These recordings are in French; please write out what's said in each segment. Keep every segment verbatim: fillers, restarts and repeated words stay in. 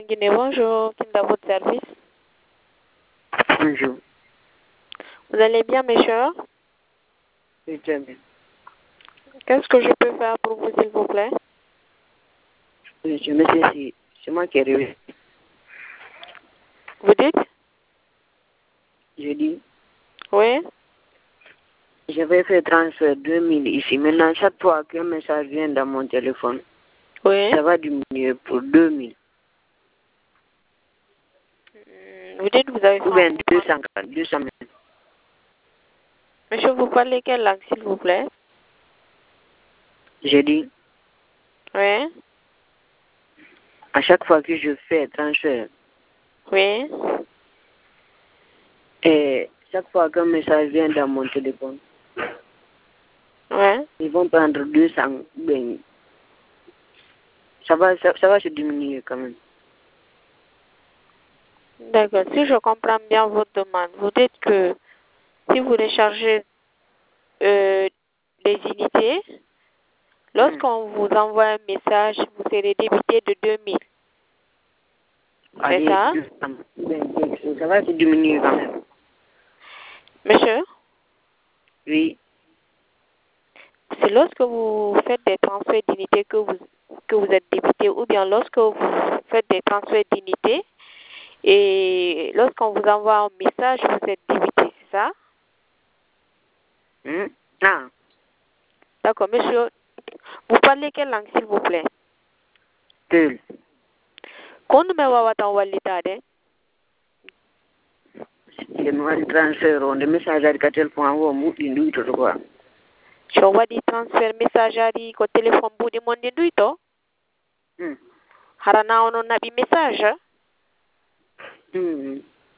Guinée, bonjour, qui est dans votre service? Bonjour. Vous allez bien, monsieur? Oui, très bien. Qu'est-ce que je peux faire pour vous, s'il vous plaît? Oui, je me suis c'est moi qui ai réussi. Vous dites? Je dis, Oui? j'avais fait transfert deux mille ici. Maintenant, chaque fois qu'un message vient dans mon téléphone, Oui? ça va diminuer pour deux mille. Hmm, Vous dites que vous avez Ou bien fait... deux cent, deux cent mille. Monsieur, vous parlez quelle langue, s'il vous plaît? Je dis, Oui? à chaque fois que je fais transfert, Oui? et chaque fois qu'un message vient dans mon téléphone, Oui? ils vont prendre deux cents. Ben, ça va, ça, ça va se diminuer quand même. D'accord. Si je comprends bien votre demande, vous dites que si vous rechargez euh, des unités, lorsqu'on vous envoie un message, vous serez débité de deux mille. C'est Allez, ça? deux cents. Ben, quelque chose, ça va se diminuer quand même. Monsieur, Oui. c'est lorsque vous faites des transferts d'unités que vous, que vous êtes débité, ou bien lorsque vous faites des transferts d'unités et lorsqu'on vous envoie un message, vous êtes débité, c'est ça? Hmm? Ah, D'accord, monsieur. Vous parlez quelle langue, s'il vous plaît? tel. Kono me wawata wallitade? Le mo transfert on de message ari ka téléphone wo mu dindu to quoi. So waɗi transfert message ari ko téléphone buuɗi mon ndi nduyto? Hmm. Harana ono naɓi message? Hmm.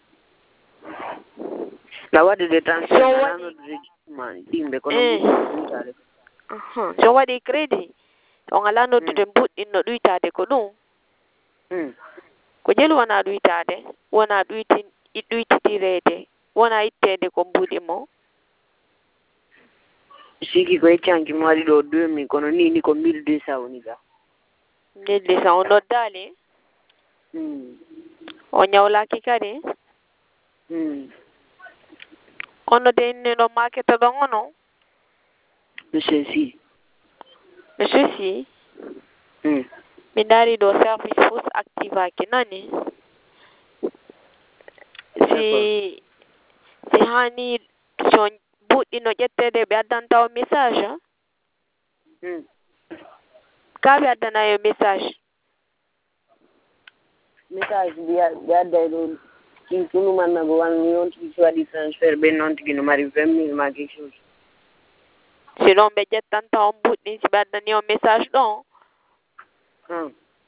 La wadi de transfert So na no waɗi man dimbe kono eh. mu tare. Aha. So waɗi crédit on ala noddude mbuɗɗinno ɗuytade ko ɗum? Hmm. Ko jelu wona ɗuytade, wona ɗuyti ɗuytitirede, wona ittede ko mbuɗi mo. Siki ko echanki mo wadi do deux mille kono ni ni ko mille deux cents woni ga. mille deux cents o noddali? Hmm. O ñawlaki kadi? Hmm. Ono de inniɗo makete ɗon ono? Monsieur si. Monsieur si? Hmm. Mi dari ɗo service fus activaki nani? Si si hani so buɗɗino ƴettede ɓe addanta o message? Hmm. Ka ɓe addanayo message? Message biya biya dai do kin tunu man na go wan yon ti wadi transfert be non ti no mari vingt mille ma quelque chose. Si ɗon ɓe ƴettanta on buɗɗi si ɓe addani o message ɗon? Hmm.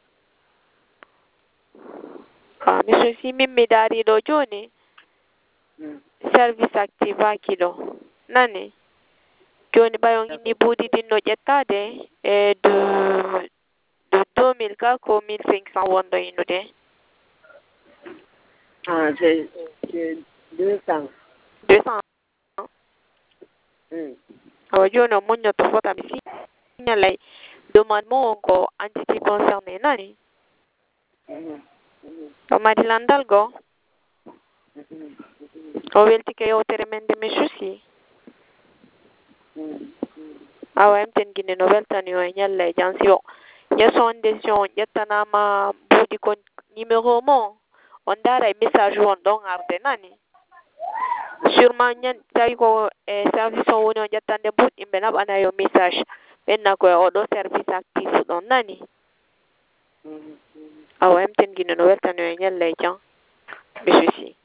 Ah, monsieur si min mi dari ɗo joni Hmm. service activaki ɗo nani? Joni ɓayon inni buuɗi ɗinno ƴettade e de de deux mille ka ko mille cinq cents wonɗo innude? Ah, c'est c'est deux cents. deux cents? Hmm. Awa joni o muññoto fota mi signalay demande mo on ko entité concerné nani? Hmm. O mari landal go? Hmm. O weltike yewtere men nde monsieur si? Hmm. Awa emten Guinée no weltani o e ñalla e jansi o yesso on décision on ƴettanama buuɗi ko numéro mo on daara e message won ɗon arde nani? Sûrement ñan tawi ko e service o woni o ƴettande buuɗɗi ɓe naɓana yo message ɓenna koye oɗo service actif ɗon nani? Hmm. Awa emten Guinée no weltani o e ñalla e jan monsieur si.